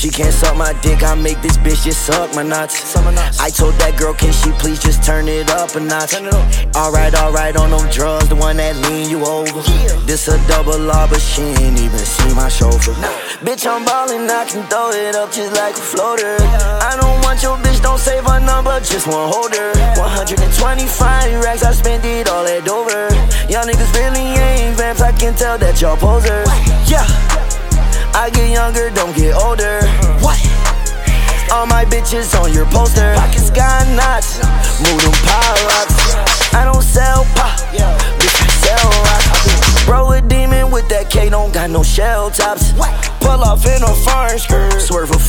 She can't suck my dick, I make this bitch just suck my nuts. I told that girl, can she please just turn it up a notch? Alright, on them drugs, the one that lean you over. This a double R, but she ain't even see my chauffeur. Bitch, I'm ballin', I can throw it up just like a floater. I don't want your bitch, don't save her number, just one holder. 125 racks, I spent it all at Dover. Y'all niggas really ain't vamps, I can tell that y'all posers. Yeah, I get younger, don't get older. What? All my bitches on your poster. Pockets got knots, move them pile-ups. I don't sell pop, bitch, I sell rock. Bro, a demon with that K, don't got no shell tops. Pull off in a foreign skirt, swerve a